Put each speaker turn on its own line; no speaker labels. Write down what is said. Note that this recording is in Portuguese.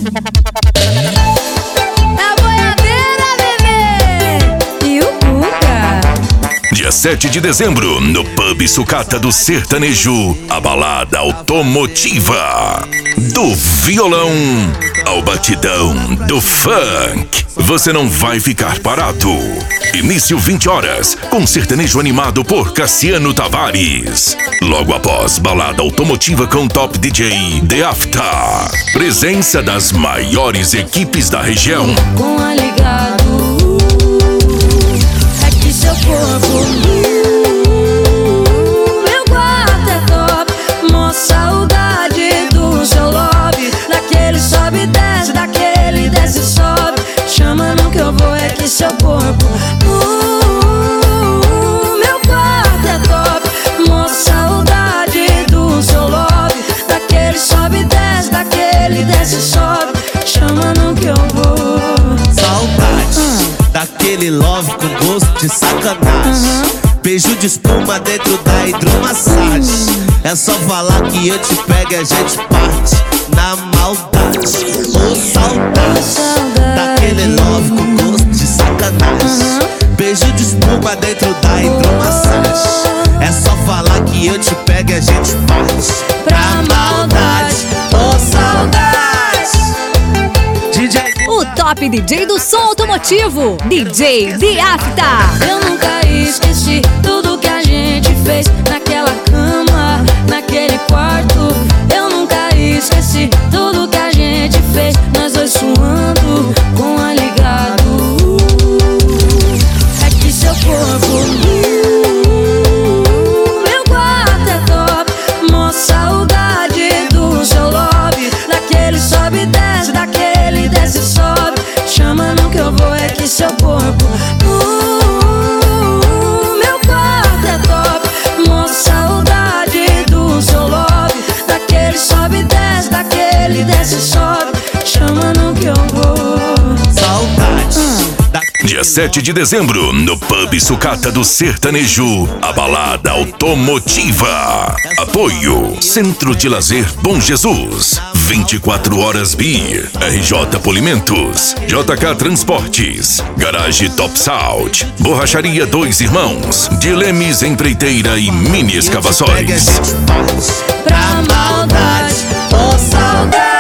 A boiadeira, bebê! E o Cuca.
Dia 7 de dezembro, no Pub Sucata do Sertanejo, a balada automotiva. Do violão ao batidão do funk. Você não vai ficar parado. Início 20 horas, com sertanejo animado por Cassiano Tavares. Logo após, balada automotiva com Top DJ The After. Presença das maiores equipes da região.
Com aligado, é que seu corpo, meu quarto é top. Mó saudade do seu lobby. Daquele sobe e desce, daquele desce e sobe. Chama no que eu vou, é que seu corpo, meu quarto é top. Mó saudade do seu lobby. Daquele sobe e desce, daquele desce e sobe. Chama no que eu vou.
Saudade daquele love com gosto de sacanagem. Beijo de espuma dentro da hidromassagem. É só falar que eu te pego e a gente parte na maldade. Oh, saudade daquele love com gosto de sacanagem. Beijo de espuma dentro da hidromassagem. É só falar que eu te pego e a gente parte pra maldade. Oh, saudade. DJ
O top DJ do som automotivo, DJ The After.
Eu nunca esqueci tudo que a gente fez naquela cama, naquele quarto. Eu nunca esqueci tudo que a gente fez, nós dois suando com a ligado. É que seu corpo, meu quarto é top. Mó saudade do seu lobby. Daquele sobe e desce, daquele desce e sobe. Chama no que eu vou, é que seu corpo, meu quarto é top. Mó saudade do seu lobby. Daquele sobe e desce, daquele desce e sobe. Chama no que eu vou.
saudade.
Dia 7 de dezembro, no Pub Sucata do Sertanejo, a balada automotiva. Apoio Centro de Lazer Bom Jesus, 24 horas Beer, RJ Polimentos, JK Transportes, Garage Top Sound, Borracharia Dois Irmãos, Dilemes Empreiteira e Mini Escavações.
Pra maldade, oh saudade.